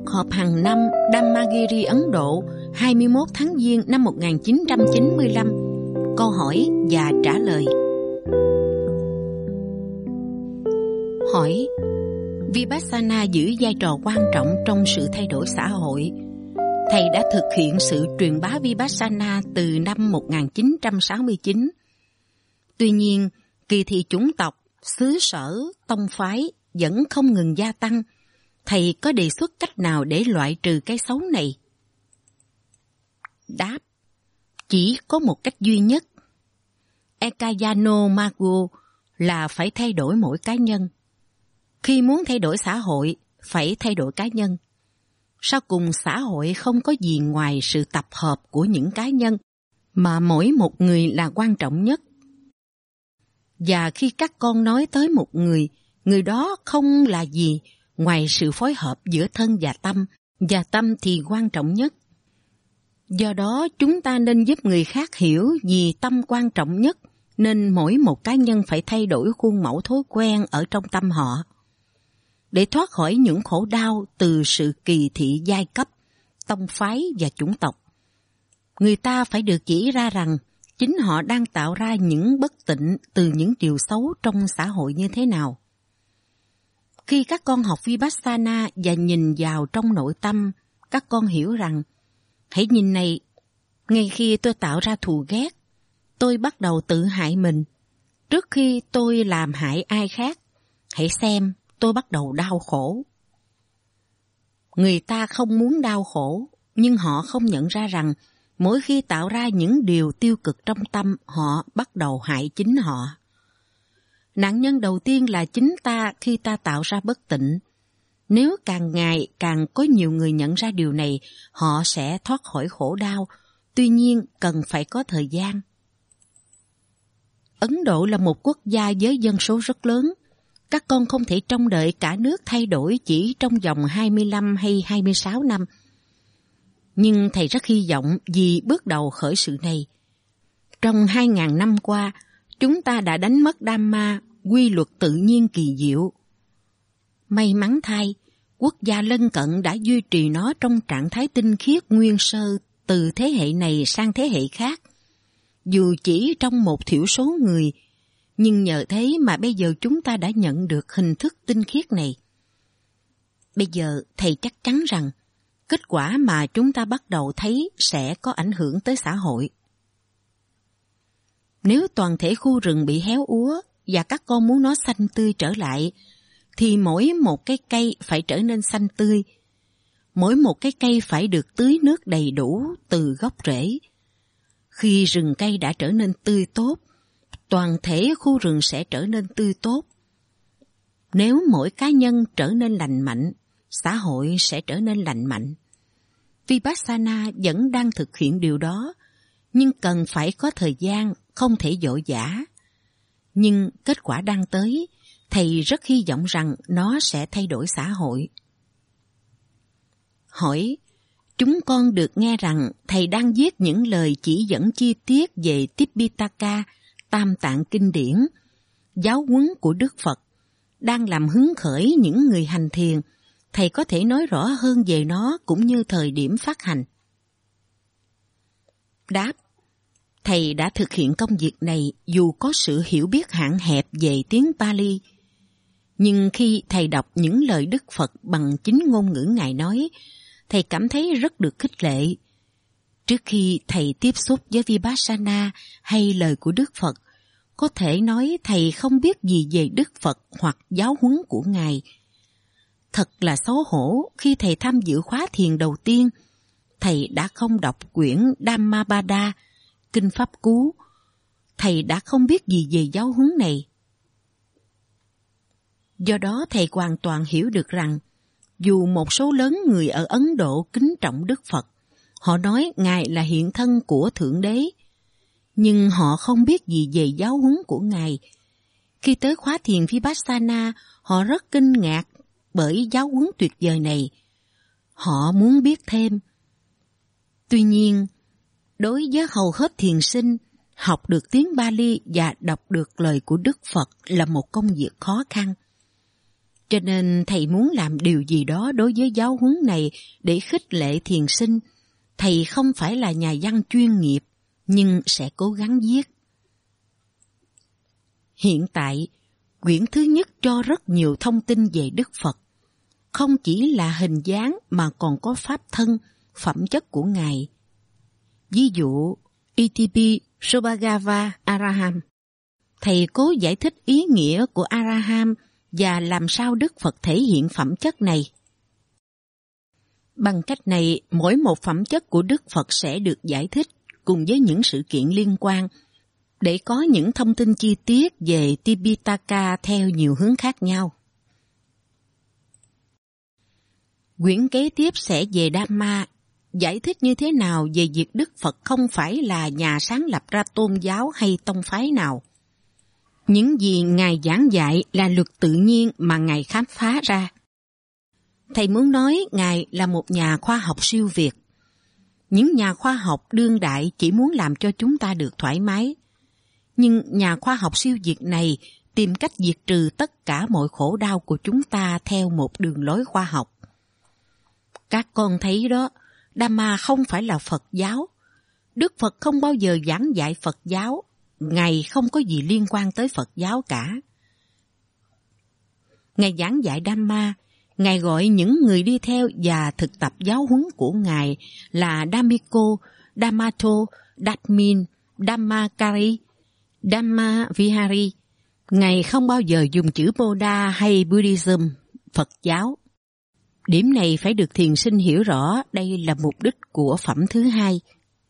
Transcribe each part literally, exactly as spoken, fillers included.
họp hàng năm Dhammagiri Ấn Độ hai mươi mốt tháng Giêng năm một nghìn chín trăm chín mươi lăm. Câu hỏi và trả lời. Hỏi: Vipassana giữ vai trò quan trọng trong sự thay đổi xã hội. Thầy đã thực hiện sự truyền bá Vipassana từ năm một nghìn chín trăm sáu mươi chín. Tuy nhiên, kỳ thị chủng tộc, xứ sở, tông phái vẫn không ngừng gia tăng. Thầy có đề xuất cách nào để loại trừ cái xấu này? Đáp: chỉ có một cách duy nhất. Ekayano Mago là phải thay đổi mỗi cá nhân. Khi muốn thay đổi xã hội, phải thay đổi cá nhân. Sau cùng xã hội không có gì ngoài sự tập hợp của những cá nhân, mà mỗi một người là quan trọng nhất. Và khi các con nói tới một người, người đó không là gì ngoài sự phối hợp giữa thân và tâm, và tâm thì quan trọng nhất. Do đó chúng ta nên giúp người khác hiểu vì tâm quan trọng nhất, nên mỗi một cá nhân phải thay đổi khuôn mẫu thói quen ở trong tâm họ. Để thoát khỏi những khổ đau từ sự kỳ thị giai cấp, tông phái và chủng tộc, người ta phải được chỉ ra rằng chính họ đang tạo ra những bất tịnh từ những điều xấu trong xã hội như thế nào. Khi các con học Vipassana và nhìn vào trong nội tâm, các con hiểu rằng, hãy nhìn này, ngay khi tôi tạo ra thù ghét, tôi bắt đầu tự hại mình. Trước khi tôi làm hại ai khác, hãy xem tôi bắt đầu đau khổ. Người ta không muốn đau khổ, nhưng họ không nhận ra rằng mỗi khi tạo ra những điều tiêu cực trong tâm, họ bắt đầu hại chính họ. Nạn nhân đầu tiên là chính ta khi ta tạo ra bất tịnh. Nếu càng ngày càng có nhiều người nhận ra điều này, họ sẽ thoát khỏi khổ đau. Tuy nhiên, cần phải có thời gian. Ấn Độ là một quốc gia với dân số rất lớn. Các con không thể trông đợi cả nước thay đổi chỉ trong vòng hai mươi lăm hay hai mươi sáu năm. Nhưng thầy rất hy vọng vì bước đầu khởi sự này. Trong hai ngàn năm qua, chúng ta đã đánh mất Dhamma, quy luật tự nhiên kỳ diệu. May mắn thay, quốc gia lân cận đã duy trì nó trong trạng thái tinh khiết nguyên sơ từ thế hệ này sang thế hệ khác. Dù chỉ trong một thiểu số người, nhưng nhờ thế mà bây giờ chúng ta đã nhận được hình thức tinh khiết này. Bây giờ thầy chắc chắn rằng kết quả mà chúng ta bắt đầu thấy sẽ có ảnh hưởng tới xã hội. Nếu toàn thể khu rừng bị héo úa và các con muốn nó xanh tươi trở lại, thì mỗi một cái cây phải trở nên xanh tươi. Mỗi một cái cây phải được tưới nước đầy đủ từ gốc rễ. Khi rừng cây đã trở nên tươi tốt, toàn thể khu rừng sẽ trở nên tươi tốt. Nếu mỗi cá nhân trở nên lành mạnh, xã hội sẽ trở nên lành mạnh. Vipassana vẫn đang thực hiện điều đó, nhưng cần phải có thời gian, không thể vội vã. Nhưng kết quả đang tới, thầy rất hy vọng rằng nó sẽ thay đổi xã hội. Hỏi: chúng con được nghe rằng thầy đang viết những lời chỉ dẫn chi tiết về Tipitaka, Tam Tạng Kinh Điển, giáo huấn của Đức Phật, đang làm hứng khởi những người hành thiền. Thầy có thể nói rõ hơn về nó cũng như thời điểm phát hành. Đáp: thầy đã thực hiện công việc này dù có sự hiểu biết hạn hẹp về tiếng Pali. Nhưng khi thầy đọc những lời Đức Phật bằng chính ngôn ngữ Ngài nói, thầy cảm thấy rất được khích lệ. Trước khi thầy tiếp xúc với Vipassana hay lời của Đức Phật, có thể nói thầy không biết gì về Đức Phật hoặc giáo huấn của Ngài. Thật là xấu hổ khi thầy tham dự khóa thiền đầu tiên, thầy đã không đọc quyển Dhammapada, Kinh Pháp Cú. Thầy đã không biết gì về giáo huấn này. Do đó thầy hoàn toàn hiểu được rằng, dù một số lớn người ở Ấn Độ kính trọng Đức Phật, họ nói Ngài là hiện thân của Thượng Đế, nhưng họ không biết gì về giáo huấn của Ngài. Khi tới khóa thiền Vipassana, họ rất kinh ngạc bởi giáo huấn tuyệt vời này. Họ muốn biết thêm. Tuy nhiên, đối với hầu hết thiền sinh, học được tiếng Pali và đọc được lời của Đức Phật là một công việc khó khăn. Cho nên thầy muốn làm điều gì đó đối với giáo huấn này để khích lệ thiền sinh. Thầy không phải là nhà văn chuyên nghiệp, nhưng sẽ cố gắng viết. Hiện tại, quyển thứ nhất cho rất nhiều thông tin về Đức Phật. Không chỉ là hình dáng mà còn có pháp thân, phẩm chất của Ngài. Ví dụ, Itipi Sobhagava Araham. Thầy cố giải thích ý nghĩa của Araham và làm sao Đức Phật thể hiện phẩm chất này. Bằng cách này, mỗi một phẩm chất của Đức Phật sẽ được giải thích cùng với những sự kiện liên quan, để có những thông tin chi tiết về Tipitaka theo nhiều hướng khác nhau. Quyển kế tiếp sẽ về Dhamma, giải thích như thế nào về việc Đức Phật không phải là nhà sáng lập ra tôn giáo hay tông phái nào. Những gì Ngài giảng dạy là luật tự nhiên mà Ngài khám phá ra. Thầy muốn nói Ngài là một nhà khoa học siêu việt. Những nhà khoa học đương đại chỉ muốn làm cho chúng ta được thoải mái. Nhưng nhà khoa học siêu việt này tìm cách diệt trừ tất cả mọi khổ đau của chúng ta theo một đường lối khoa học. Các con thấy đó, Dhamma không phải là Phật giáo. Đức Phật không bao giờ giảng dạy Phật giáo. Ngài không có gì liên quan tới Phật giáo cả. Ngài giảng dạy Dhamma, Ngài gọi những người đi theo và thực tập giáo huấn của Ngài là Dhammiko, Dhammato, Dadmin, Dhammakari, Dhammavihari. Ngài không bao giờ dùng chữ Buddha hay Buddhism, Phật giáo. Điểm này phải được thiền sinh hiểu rõ, đây là mục đích của phẩm thứ hai.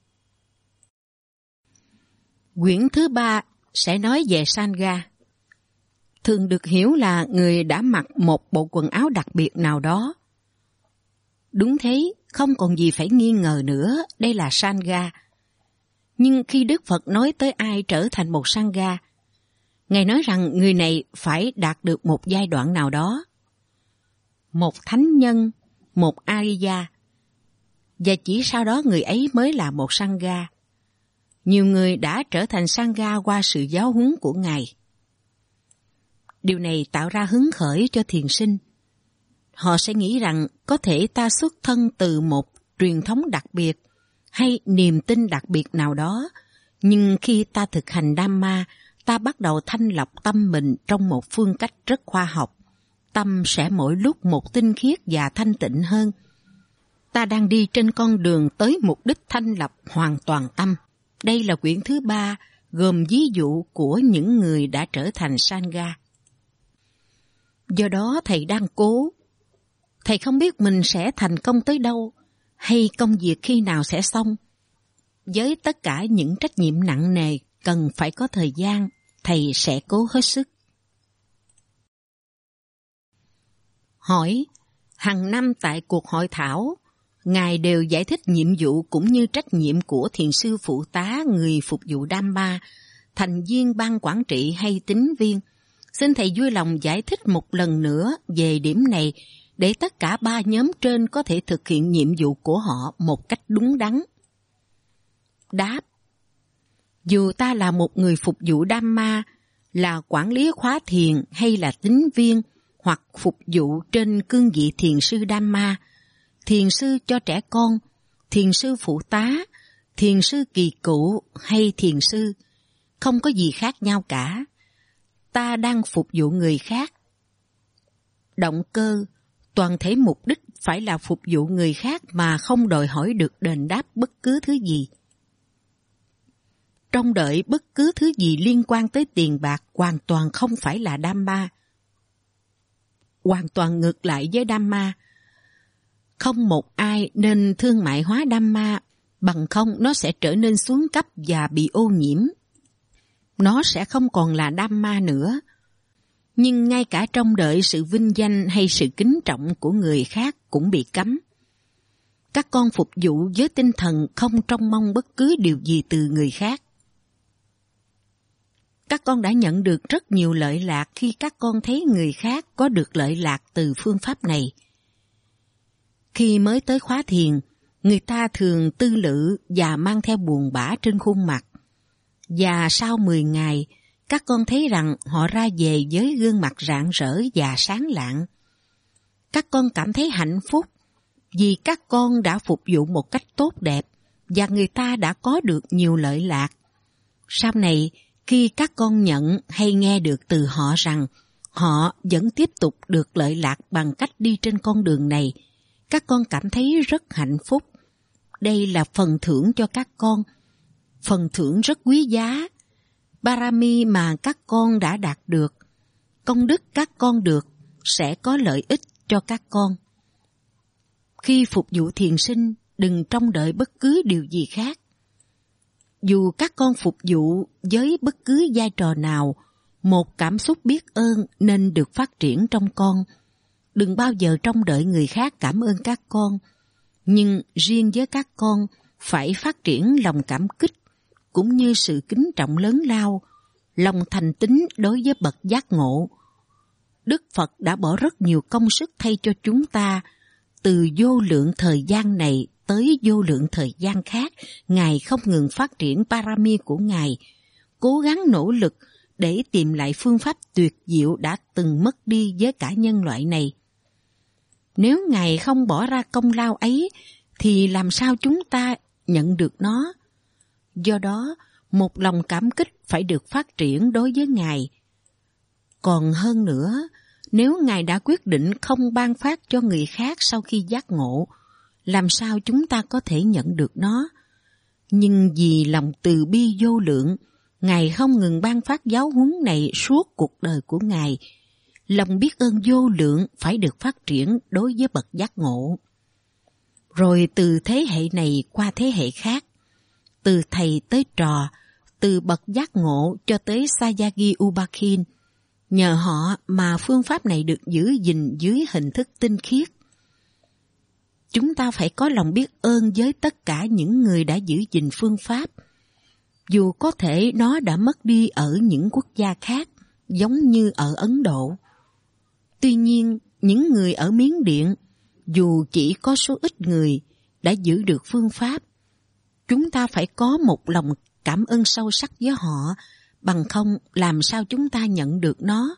Quyển thứ ba sẽ nói về Sangha. Thường được hiểu là người đã mặc một bộ quần áo đặc biệt nào đó. Đúng thế, không còn gì phải nghi ngờ nữa, đây là Sangha. Nhưng khi Đức Phật nói tới ai trở thành một Sangha, Ngài nói rằng người này phải đạt được một giai đoạn nào đó. Một thánh nhân, một Ariya, và chỉ sau đó người ấy mới là một Sangha. Nhiều người đã trở thành Sangha qua sự giáo huấn của Ngài. Điều này tạo ra hứng khởi cho thiền sinh. Họ sẽ nghĩ rằng có thể ta xuất thân từ một truyền thống đặc biệt hay niềm tin đặc biệt nào đó, nhưng khi ta thực hành Dhamma, ta bắt đầu thanh lọc tâm mình trong một phương cách rất khoa học. Tâm sẽ mỗi lúc một tinh khiết và thanh tịnh hơn. Ta đang đi trên con đường tới mục đích thanh lọc hoàn toàn tâm. Đây là quyển thứ ba, gồm ví dụ của những người đã trở thành Sangha. Do đó thầy đang cố. Thầy không biết mình sẽ thành công tới đâu, hay công việc khi nào sẽ xong. Với tất cả những trách nhiệm nặng nề, cần phải có thời gian, thầy sẽ cố hết sức. Hỏi, hàng năm tại cuộc hội thảo, Ngài đều giải thích nhiệm vụ cũng như trách nhiệm của thiền sư phụ tá người phục vụ Dhamma, thành viên ban quản trị hay tín viên. Xin thầy vui lòng giải thích một lần nữa về điểm này để tất cả ba nhóm trên có thể thực hiện nhiệm vụ của họ một cách đúng đắn. Đáp, dù ta là một người phục vụ Dhamma, là quản lý khóa thiền hay là tín viên, hoặc phục vụ trên cương vị thiền sư Dhamma, thiền sư cho trẻ con, thiền sư phụ tá, thiền sư kỳ cựu hay thiền sư, không có gì khác nhau cả. Ta đang phục vụ người khác. Động cơ, toàn thể mục đích phải là phục vụ người khác mà không đòi hỏi được đền đáp bất cứ thứ gì. Trông đợi bất cứ thứ gì liên quan tới tiền bạc hoàn toàn không phải là Dhamma. Hoàn toàn ngược lại với Dhamma. Không một ai nên thương mại hóa Dhamma, bằng không nó sẽ trở nên xuống cấp và bị ô nhiễm. Nó sẽ không còn là Dhamma nữa. Nhưng ngay cả trông đợi sự vinh danh hay sự kính trọng của người khác cũng bị cấm. Các con phục vụ với tinh thần không trông mong bất cứ điều gì từ người khác. Các con đã nhận được rất nhiều lợi lạc khi các con thấy người khác có được lợi lạc từ phương pháp này. Khi mới tới khóa thiền, người ta thường tư lự và mang theo buồn bã trên khuôn mặt. Và sau mười ngày, các con thấy rằng họ ra về với gương mặt rạng rỡ và sáng lạng. Các con cảm thấy hạnh phúc vì các con đã phục vụ một cách tốt đẹp và người ta đã có được nhiều lợi lạc. Sau này, khi các con nhận hay nghe được từ họ rằng họ vẫn tiếp tục được lợi lạc bằng cách đi trên con đường này, các con cảm thấy rất hạnh phúc. Đây là phần thưởng cho các con, phần thưởng rất quý giá. Parami mà các con đã đạt được, công đức các con được sẽ có lợi ích cho các con. Khi phục vụ thiền sinh, đừng trông đợi bất cứ điều gì khác. Dù các con phục vụ với bất cứ vai trò nào, một cảm xúc biết ơn nên được phát triển trong con. Đừng bao giờ trông đợi người khác cảm ơn các con, nhưng riêng với các con phải phát triển lòng cảm kích, cũng như sự kính trọng lớn lao, lòng thành tín đối với bậc giác ngộ. Đức Phật đã bỏ rất nhiều công sức thay cho chúng ta, từ vô lượng thời gian này tới vô lượng thời gian khác. Ngài không ngừng phát triển parami của Ngài, cố gắng nỗ lực để tìm lại phương pháp tuyệt diệu đã từng mất đi với cả nhân loại này. Nếu Ngài không bỏ ra công lao ấy, thì làm sao chúng ta nhận được nó? Do đó, một lòng cảm kích phải được phát triển đối với Ngài. Còn hơn nữa, nếu Ngài đã quyết định không ban phát cho người khác sau khi giác ngộ, làm sao chúng ta có thể nhận được nó? Nhưng vì lòng từ bi vô lượng, Ngài không ngừng ban phát giáo huấn này suốt cuộc đời của Ngài. Lòng biết ơn vô lượng phải được phát triển đối với bậc giác ngộ. Rồi từ thế hệ này qua thế hệ khác, từ thầy tới trò, từ bậc giác ngộ cho tới Sayagi Ubakhin, nhờ họ mà phương pháp này được giữ gìn dưới hình thức tinh khiết. Chúng ta phải có lòng biết ơn với tất cả những người đã giữ gìn phương pháp, dù có thể nó đã mất đi ở những quốc gia khác, giống như ở Ấn Độ. Tuy nhiên, những người ở Miến Điện, dù chỉ có số ít người đã giữ được phương pháp, chúng ta phải có một lòng cảm ơn sâu sắc với họ, bằng không làm sao chúng ta nhận được nó.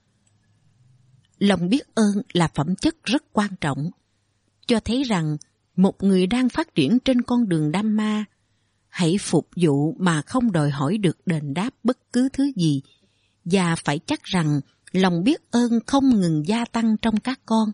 Lòng biết ơn là phẩm chất rất quan trọng, cho thấy rằng một người đang phát triển trên con đường Dhamma, hãy phục vụ mà không đòi hỏi được đền đáp bất cứ thứ gì, và phải chắc rằng lòng biết ơn không ngừng gia tăng trong các con.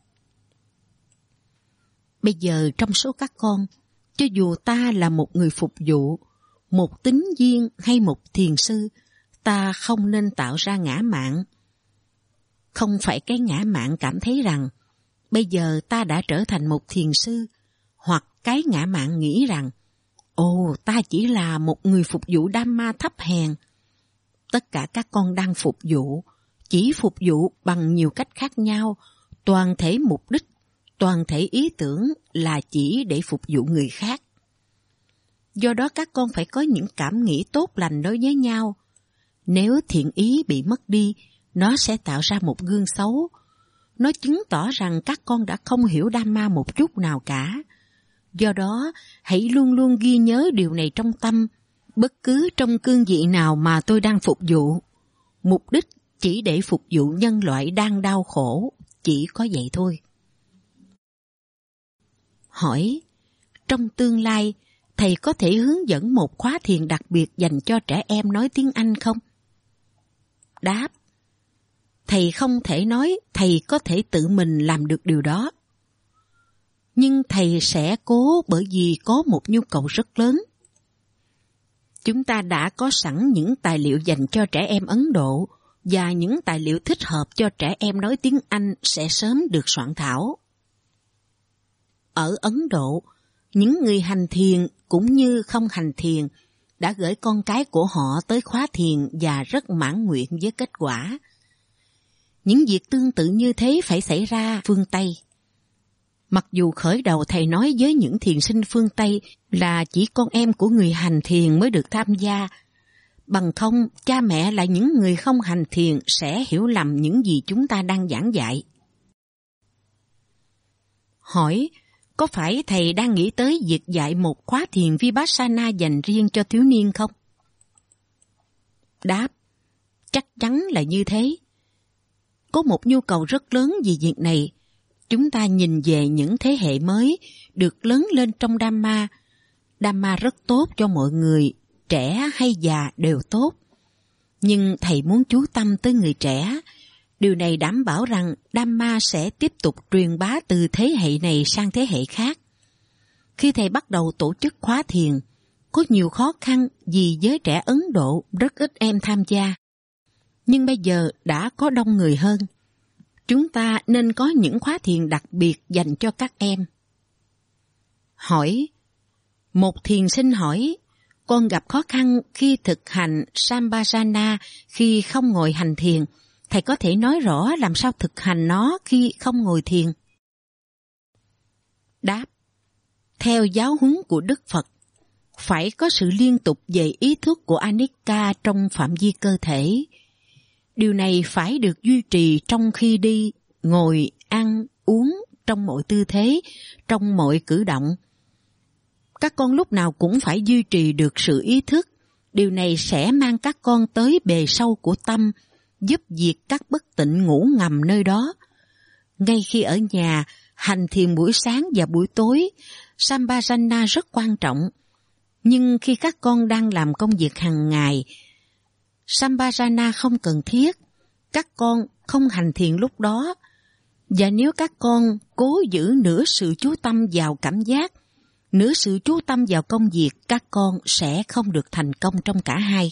Bây giờ trong số các con, cho dù ta là một người phục vụ, một tín viên hay một thiền sư, ta không nên tạo ra ngã mạn. Không phải cái ngã mạn cảm thấy rằng bây giờ ta đã trở thành một thiền sư, hoặc cái ngã mạn nghĩ rằng ồ, ta chỉ là một người phục vụ Dhamma thấp hèn. Tất cả các con đang phục vụ, chỉ phục vụ bằng nhiều cách khác nhau, toàn thể mục đích, toàn thể ý tưởng là chỉ để phục vụ người khác. Do đó các con phải có những cảm nghĩ tốt lành đối với nhau. Nếu thiện ý bị mất đi, nó sẽ tạo ra một gương xấu. Nó chứng tỏ rằng các con đã không hiểu Dhamma một chút nào cả. Do đó, hãy luôn luôn ghi nhớ điều này trong tâm, bất cứ trong cương vị nào mà tôi đang phục vụ. Mục đích chỉ để phục vụ nhân loại đang đau khổ, chỉ có vậy thôi. Hỏi, trong tương lai, thầy có thể hướng dẫn một khóa thiền đặc biệt dành cho trẻ em nói tiếng Anh không? Đáp, thầy không thể nói thầy có thể tự mình làm được điều đó. Nhưng thầy sẽ cố, bởi vì có một nhu cầu rất lớn. Chúng ta đã có sẵn những tài liệu dành cho trẻ em Ấn Độ, và những tài liệu thích hợp cho trẻ em nói tiếng Anh sẽ sớm được soạn thảo. Ở Ấn Độ, những người hành thiền cũng như không hành thiền đã gửi con cái của họ tới khóa thiền và rất mãn nguyện với kết quả. Những việc tương tự như thế phải xảy ra phương Tây. Mặc dù khởi đầu thầy nói với những thiền sinh phương Tây là chỉ con em của người hành thiền mới được tham gia, bằng không cha mẹ là những người không hành thiền sẽ hiểu lầm những gì chúng ta đang giảng dạy. Hỏi, có phải thầy đang nghĩ tới việc dạy một khóa thiền Vipassana dành riêng cho thiếu niên không? Đáp, Chắc chắn là như thế. Có một nhu cầu rất lớn vì việc này. Chúng ta nhìn về những thế hệ mới được lớn lên trong Dhamma. Dhamma rất tốt cho mọi người, trẻ hay già đều tốt. Nhưng thầy muốn chú tâm tới người trẻ. Điều này đảm bảo rằng Dhamma sẽ tiếp tục truyền bá từ thế hệ này sang thế hệ khác. Khi thầy bắt đầu tổ chức khóa thiền, có nhiều khó khăn vì giới trẻ Ấn Độ rất ít em tham gia. Nhưng bây giờ đã có đông người hơn. Chúng ta nên có những khóa thiền đặc biệt dành cho các em. Hỏi. Một thiền sinh hỏi, con gặp khó khăn khi thực hành Sampajana khi không ngồi hành thiền. Thầy có thể nói rõ làm sao thực hành nó khi không ngồi thiền? Đáp. Theo giáo huấn của Đức Phật, phải có sự liên tục về ý thức của Anicca trong phạm vi cơ thể. Điều này phải được duy trì trong khi đi, ngồi, ăn, uống, trong mọi tư thế, trong mọi cử động. Các con lúc nào cũng phải duy trì được sự ý thức. Điều này sẽ mang các con tới bề sâu của tâm, giúp diệt các bất tịnh ngủ ngầm nơi đó. Ngay khi ở nhà, hành thiền buổi sáng và buổi tối, Sampajana rất quan trọng. Nhưng khi các con đang làm công việc hàng ngày, Sampajana không cần thiết. Các con không hành thiền lúc đó. Và nếu các con cố giữ nửa sự chú tâm vào cảm giác, nửa sự chú tâm vào công việc, các con sẽ không được thành công trong cả hai.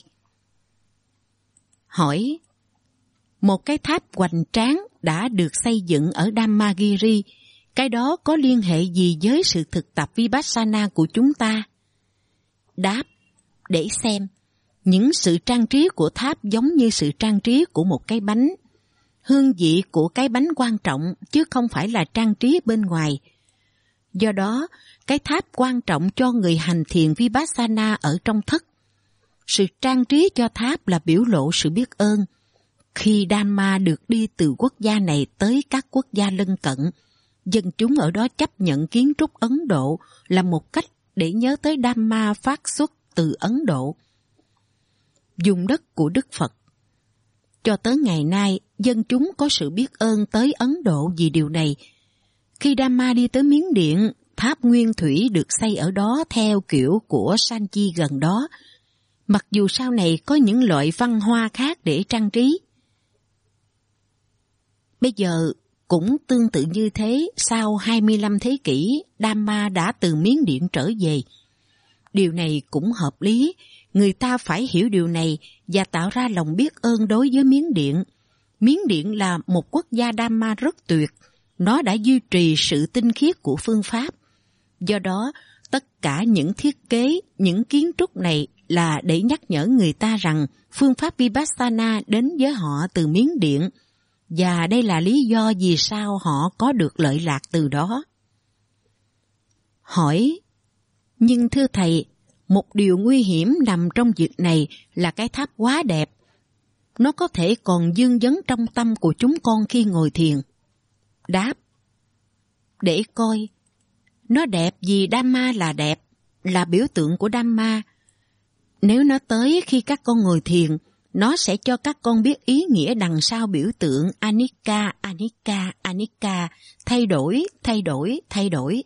Hỏi. Một cái tháp hoành tráng đã được xây dựng ở Dhammagiri, cái đó có liên hệ gì với sự thực tập Vipassana của chúng ta? Đáp. Để xem. Những sự trang trí của tháp giống như sự trang trí của một cái bánh. Hương vị của cái bánh quan trọng chứ không phải là trang trí bên ngoài. Do đó, cái tháp quan trọng cho người hành thiền Vipassana ở trong thất. Sự trang trí cho tháp là biểu lộ sự biết ơn. Khi Dhamma được đi từ quốc gia này tới các quốc gia lân cận, dân chúng ở đó chấp nhận kiến trúc Ấn Độ là một cách để nhớ tới Dhamma phát xuất từ Ấn Độ. Dùng đất của Đức Phật. Cho tới ngày nay, dân chúng có sự biết ơn tới Ấn Độ vì điều này. Khi Dhamma đi tới Miến Điện, tháp nguyên thủy được xây ở đó theo kiểu của Sanchi gần đó, mặc dù sau này có những loại văn hoa khác để trang trí. Bây giờ, cũng tương tự như thế, sau hai mươi lăm thế kỷ, Dhamma đã từ Miến Điện trở về. Điều này cũng hợp lý, người ta phải hiểu điều này và tạo ra lòng biết ơn đối với Miến Điện. Miến Điện là một quốc gia Dhamma rất tuyệt, nó đã duy trì sự tinh khiết của phương pháp. Do đó, tất cả những thiết kế, những kiến trúc này là để nhắc nhở người ta rằng phương pháp Vipassana đến với họ từ Miến Điện, và đây là lý do vì sao họ có được lợi lạc từ đó. Hỏi. Nhưng thưa thầy, một điều nguy hiểm nằm trong việc này là cái tháp quá đẹp. Nó có thể còn dương vấn trong tâm của chúng con khi ngồi thiền. Đáp. Để coi. Nó đẹp vì Dhamma là đẹp, là biểu tượng của Dhamma. Nếu nó tới khi các con ngồi thiền, nó sẽ cho các con biết ý nghĩa đằng sau biểu tượng Anicca, Anicca, Anicca, thay đổi, thay đổi, thay đổi.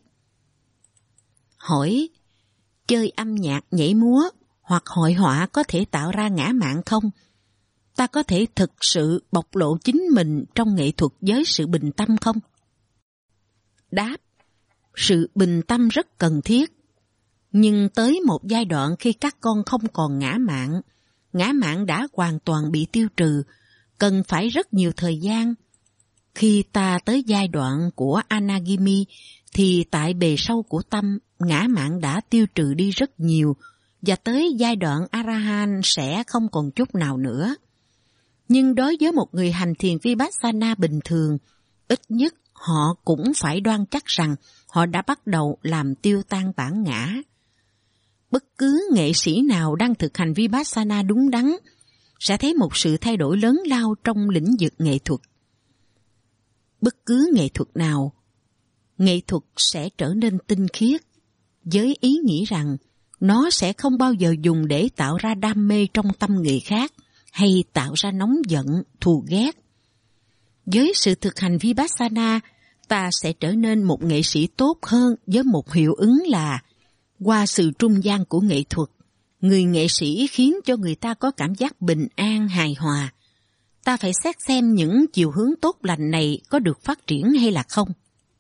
Hỏi. Chơi âm nhạc, nhảy múa hoặc hội họa có thể tạo ra ngã mạn không? Ta có thể thực sự bộc lộ chính mình trong nghệ thuật với sự bình tâm không? Đáp. Sự bình tâm rất cần thiết. Nhưng tới một giai đoạn khi các con không còn ngã mạn, ngã mạn đã hoàn toàn bị tiêu trừ, cần phải rất nhiều thời gian. Khi ta tới giai đoạn của Anagami, thì tại bề sâu của tâm, ngã mạn đã tiêu trừ đi rất nhiều, và tới giai đoạn Arahan sẽ không còn chút nào nữa. Nhưng đối với một người hành thiền Vipassana bình thường, ít nhất họ cũng phải đoan chắc rằng họ đã bắt đầu làm tiêu tan bản ngã. Bất cứ nghệ sĩ nào đang thực hành Vipassana đúng đắn sẽ thấy một sự thay đổi lớn lao trong lĩnh vực nghệ thuật. Bất cứ nghệ thuật nào, nghệ thuật sẽ trở nên tinh khiết, với ý nghĩ rằng nó sẽ không bao giờ dùng để tạo ra đam mê trong tâm người khác, hay tạo ra nóng giận, thù ghét. Với sự thực hành Vipassana, ta sẽ trở nên một nghệ sĩ tốt hơn với một hiệu ứng là qua sự trung gian của nghệ thuật, người nghệ sĩ khiến cho người ta có cảm giác bình an, hài hòa. Ta phải xét xem những chiều hướng tốt lành này có được phát triển hay là không.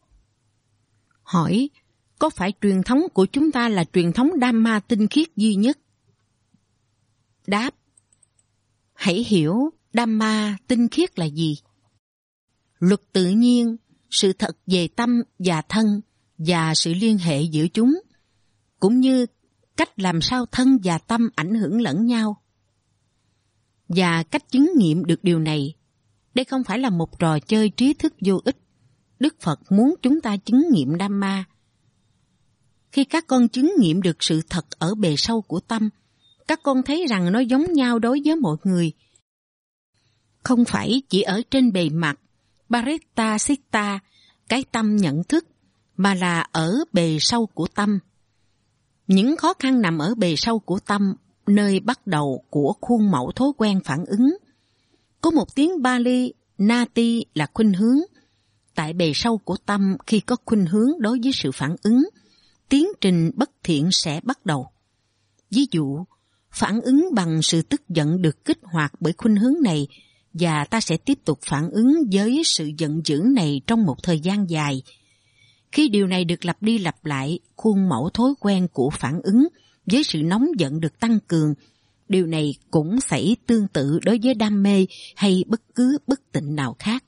Hỏi, có phải truyền thống của chúng ta là truyền thống Dhamma tinh khiết duy nhất? Đáp, hãy hiểu Dhamma tinh khiết là gì? Luật tự nhiên, sự thật về tâm và thân và sự liên hệ giữa chúng, cũng như cách làm sao thân và tâm ảnh hưởng lẫn nhau. Và cách chứng nghiệm được điều này, đây không phải là một trò chơi trí thức vô ích. Đức Phật muốn chúng ta chứng nghiệm Dhamma. Khi các con chứng nghiệm được sự thật ở bề sâu của tâm, các con thấy rằng nó giống nhau đối với mọi người. Không phải chỉ ở trên bề mặt, Parita Sitta, cái tâm nhận thức, mà là ở bề sâu của tâm. Những khó khăn nằm ở bề sâu của tâm, nơi bắt đầu của khuôn mẫu thói quen phản ứng. Có một tiếng Pali, Nati là khuynh hướng. Tại bề sâu của tâm, khi có khuynh hướng đối với sự phản ứng, tiến trình bất thiện sẽ bắt đầu. Ví dụ, phản ứng bằng sự tức giận được kích hoạt bởi khuynh hướng này, và ta sẽ tiếp tục phản ứng với sự giận dữ này trong một thời gian dài. Khi điều này được lặp đi lặp lại, khuôn mẫu thói quen của phản ứng với sự nóng giận được tăng cường. Điều này cũng xảy tương tự đối với đam mê hay bất cứ bất tịnh nào khác.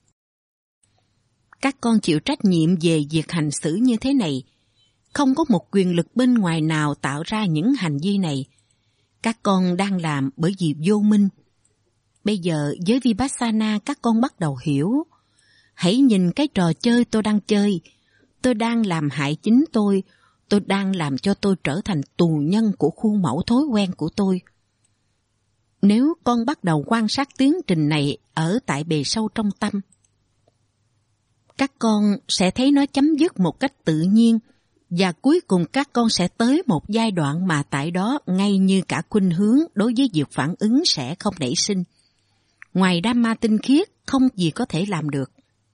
Các con chịu trách nhiệm về việc hành xử như thế này. Không có một quyền lực bên ngoài nào tạo ra những hành vi này. Các con đang làm bởi vì vô minh. Bây giờ với Vipassana các con bắt đầu hiểu. Hãy nhìn cái trò chơi tôi đang chơi. Tôi đang làm hại chính tôi. Tôi đang làm cho tôi trở thành tù nhân của khuôn mẫu thói quen của tôi. Nếu con bắt đầu quan sát tiến trình này ở tại bề sâu trong tâm, các con sẽ thấy nó chấm dứt một cách tự nhiên, và cuối cùng các con sẽ tới một giai đoạn mà tại đó ngay như cả khuynh hướng đối với việc phản ứng sẽ không nảy sinh. Ngoài Dhamma tinh khiết, không gì có thể làm được.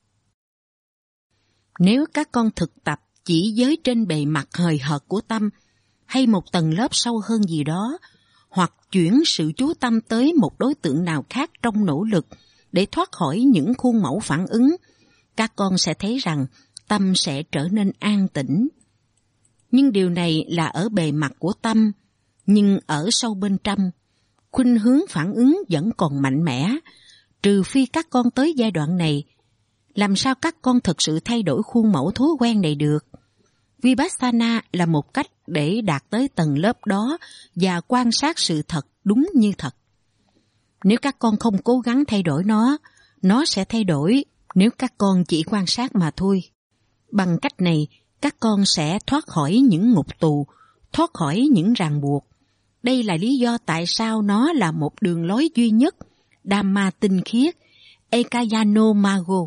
Nếu các con thực tập chỉ với trên bề mặt hời hợt của tâm, hay một tầng lớp sâu hơn gì đó, hoặc chuyển sự chú tâm tới một đối tượng nào khác trong nỗ lực để thoát khỏi những khuôn mẫu phản ứng, các con sẽ thấy rằng tâm sẽ trở nên an tĩnh. Nhưng điều này là ở bề mặt của tâm, nhưng ở sâu bên trong, khuynh hướng phản ứng vẫn còn mạnh mẽ, trừ phi các con tới giai đoạn này. Làm sao các con thực sự thay đổi khuôn mẫu thói quen này được? Vipassana là một cách để đạt tới tầng lớp đó và quan sát sự thật đúng như thật. Nếu các con không cố gắng thay đổi nó, nó sẽ thay đổi nếu các con chỉ quan sát mà thôi. Bằng cách này, các con sẽ thoát khỏi những ngục tù, thoát khỏi những ràng buộc. Đây là lý do tại sao nó là một đường lối duy nhất, Dhamma tinh khiết, Ekayano Mago.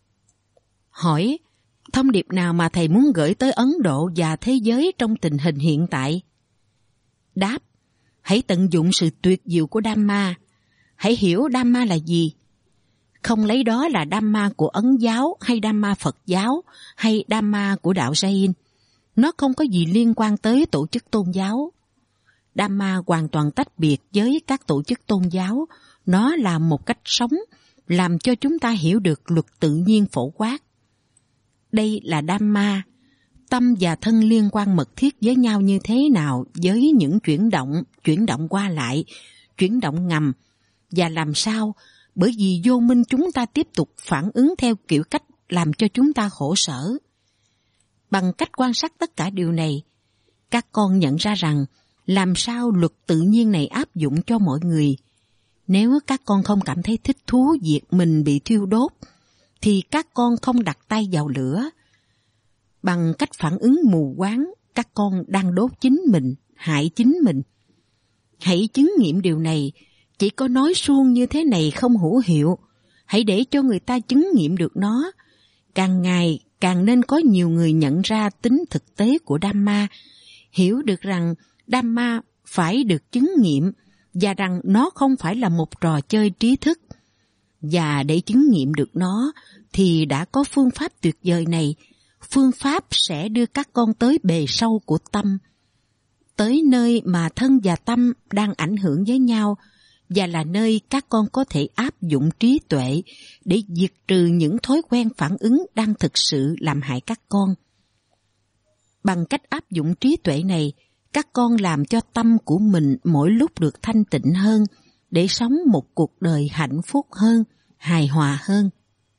Hỏi, thông điệp nào mà thầy muốn gửi tới Ấn Độ và thế giới trong tình hình hiện tại? Đáp, hãy tận dụng sự tuyệt diệu của Dhamma. Hãy hiểu Dhamma là gì. Không lấy đó là Dhamma của Ấn giáo hay Dhamma Phật giáo hay Dhamma của đạo Jain. Nó không có gì liên quan tới tổ chức tôn giáo. Dhamma hoàn toàn tách biệt với các tổ chức tôn giáo. Nó là một cách sống, làm cho chúng ta hiểu được luật tự nhiên phổ quát. Đây là Dhamma. Tâm và thân liên quan mật thiết với nhau như thế nào với những chuyển động, chuyển động qua lại, chuyển động ngầm, và làm sao bởi vì vô minh chúng ta tiếp tục phản ứng theo kiểu cách làm cho chúng ta khổ sở. Bằng cách quan sát tất cả điều này, các con nhận ra rằng làm sao luật tự nhiên này áp dụng cho mọi người. Nếu các con không cảm thấy thích thú việc mình bị thiêu đốt, thì các con không đặt tay vào lửa. Bằng cách phản ứng mù quáng, các con đang đốt chính mình, hại chính mình. Hãy chứng nghiệm điều này. Chỉ có nói suông như thế này không hữu hiệu. Hãy để cho người ta chứng nghiệm được nó. Càng ngày càng nên có nhiều người nhận ra tính thực tế của Dhamma, hiểu được rằng Dhamma phải được chứng nghiệm và rằng nó không phải là một trò chơi trí thức. Và để chứng nghiệm được nó thì đã có phương pháp tuyệt vời này. Phương pháp sẽ đưa các con tới bề sâu của tâm, tới nơi mà thân và tâm đang ảnh hưởng với nhau, và là nơi các con có thể áp dụng trí tuệ để diệt trừ những thói quen phản ứng đang thực sự làm hại các con. Bằng cách áp dụng trí tuệ này, các con làm cho tâm của mình mỗi lúc được thanh tịnh hơn, để sống một cuộc đời hạnh phúc hơn, hài hòa hơn.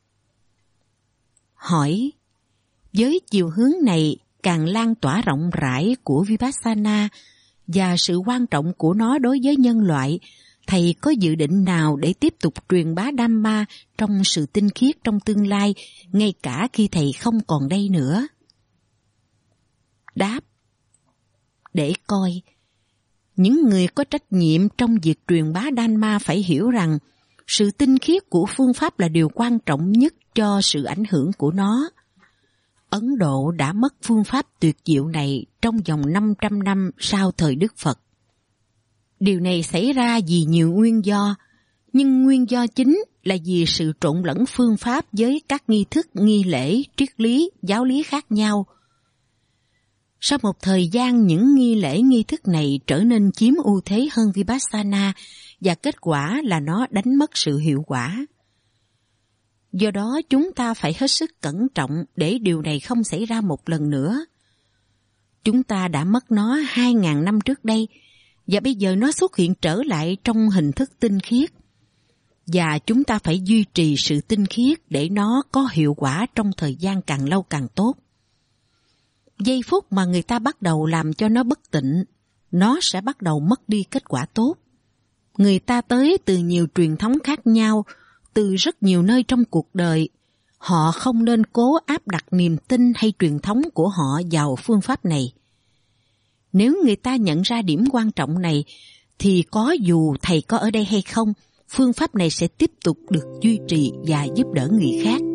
Hỏi, với chiều hướng này càng lan tỏa rộng rãi của Vipassana và sự quan trọng của nó đối với nhân loại, thầy có dự định nào để tiếp tục truyền bá Dhamma trong sự tinh khiết trong tương lai, ngay cả khi thầy không còn đây nữa? Đáp, để coi. Những người có trách nhiệm trong việc truyền bá Dhamma phải hiểu rằng sự tinh khiết của phương pháp là điều quan trọng nhất cho sự ảnh hưởng của nó. Ấn Độ đã mất phương pháp tuyệt diệu này trong vòng năm trăm năm sau thời Đức Phật. Điều này xảy ra vì nhiều nguyên do, nhưng nguyên do chính là vì sự trộn lẫn phương pháp với các nghi thức, nghi lễ, triết lý, giáo lý khác nhau. Sau một thời gian, những nghi lễ, nghi thức này trở nên chiếm ưu thế hơn Vipassana, và kết quả là nó đánh mất sự hiệu quả. Do đó, chúng ta phải hết sức cẩn trọng để điều này không xảy ra một lần nữa. Chúng ta đã mất nó hai ngàn năm trước đây, và bây giờ nó xuất hiện trở lại trong hình thức tinh khiết. Và chúng ta phải duy trì sự tinh khiết để nó có hiệu quả trong thời gian càng lâu càng tốt. Giây phút mà người ta bắt đầu làm cho nó bất tịnh, nó sẽ bắt đầu mất đi kết quả tốt. Người ta tới từ nhiều truyền thống khác nhau, từ rất nhiều nơi trong cuộc đời. Họ không nên cố áp đặt niềm tin hay truyền thống của họ vào phương pháp này. Nếu người ta nhận ra điểm quan trọng này, thì có dù thầy có ở đây hay không, phương pháp này sẽ tiếp tục được duy trì và giúp đỡ người khác.